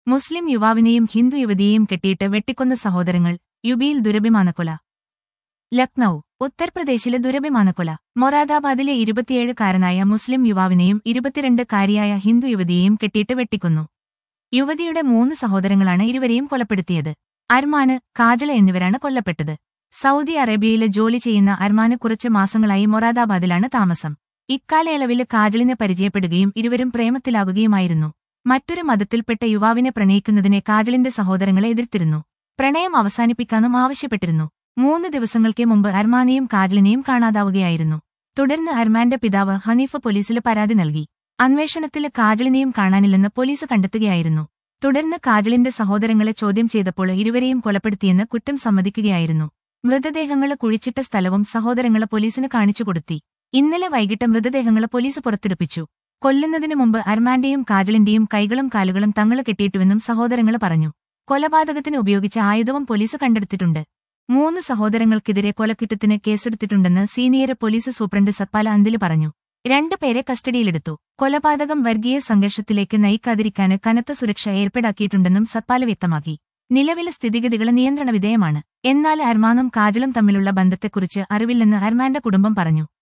മുസ്ലിം യുവാവിനെയും ഹിന്ദു യുവതിയെയും കെട്ടിയിട്ട് വെട്ടിക്കൊന്ന സഹോദരങ്ങൾ, യുപിയിൽ ദുരഭിമാനക്കൊല. ലക്നൌ, ഉത്തർപ്രദേശിലെ ദുരഭിമാനക്കൊല. മൊറാദാബാദിലെ 27-കാരനായ മുസ്ലിം യുവാവിനെയും 22-കാരിയായ ഹിന്ദു യുവതിയെയും കെട്ടിയിട്ട് വെട്ടിക്കൊന്നു. യുവതിയുടെ 3 സഹോദരങ്ങളാണ് ഇരുവരെയും കൊലപ്പെടുത്തിയത്. അർമാന്, കാജള എന്നിവരാണ് കൊല്ലപ്പെട്ടത്. സൗദി അറേബ്യയിലെ ജോലി ചെയ്യുന്ന അർമാന് കുറച്ച് മാസങ്ങളായി മൊറാദാബാദിലാണ് താമസം. ഇക്കാലയളവിൽ കാജളിനെ പരിചയപ്പെടുകയും ഇരുവരും പ്രേമത്തിലാകുകയുമായിരുന്നു. മറ്റൊരു മതത്തിൽപ്പെട്ട യുവാവിനെ പ്രണയിക്കുന്നതിനെ കാജളിന്റെ സഹോദരങ്ങളെ എതിർത്തിരുന്നു. പ്രണയം അവസാനിപ്പിക്കാനും ആവശ്യപ്പെട്ടിരുന്നു. 3 ദിവസങ്ങൾക്ക് മുമ്പ് അർമാനെയും കാജളിനെയും കാണാതാവുകയായിരുന്നു. തുടർന്ന് അർമാന്റെ പിതാവ് ഹനീഫ് പോലീസിൽ പരാതി നൽകി. അന്വേഷണത്തിൽ കാജളിനെയും കാണാനില്ലെന്ന് പോലീസ് കണ്ടെത്തുകയായിരുന്നു. തുടർന്ന് കാജളിന്റെ സഹോദരങ്ങളെ ചോദ്യം ചെയ്തപ്പോൾ ഇരുവരെയും കൊലപ്പെടുത്തിയെന്ന് കുറ്റം സമ്മതിക്കുകയായിരുന്നു. മൃതദേഹങ്ങൾ കുഴിച്ചിട്ട സ്ഥലവും സഹോദരങ്ങൾ പോലീസിന് കാണിച്ചുകൊടുത്തി. ഇന്നലെ വൈകിട്ട് മൃതദേഹങ്ങൾ പോലീസ് പുറത്തെടുപ്പിച്ചു. കൊല്ലുന്നതിനു മുമ്പ് അർമാന്റെയും കാജളിന്റെയും കൈകളും കാലുകളും തങ്ങള് കെട്ടിയിട്ടുവെന്നും സഹോദരങ്ങൾ പറഞ്ഞു. കൊലപാതകത്തിന് ഉപയോഗിച്ച ആയുധവും പോലീസ് കണ്ടെടുത്തിട്ടുണ്ട്. 3 സഹോദരങ്ങൾക്കെതിരെ കൊലക്കുറ്റത്തിന് കേസെടുത്തിട്ടുണ്ടെന്ന് senior police superintendent Satpal Antil പറഞ്ഞു. 2 പേരെ കസ്റ്റഡിയിലെടുത്തു. കൊലപാതകം വർഗീയ സംഘർഷത്തിലേക്ക് നയിക്കാതിരിക്കാന് കനത്ത സുരക്ഷ ഏർപ്പെടാക്കിയിട്ടുണ്ടെന്നും സത്പാല വ്യക്തമാക്കി. നിലവിലെ സ്ഥിതിഗതികൾ നിയന്ത്രണ വിധേയമാണ്. എന്നാൽ അർമാനും കാജളും തമ്മിലുള്ള ബന്ധത്തെക്കുറിച്ച് അറിവില്ലെന്ന് അർമാന്റെ കുടുംബം പറഞ്ഞു.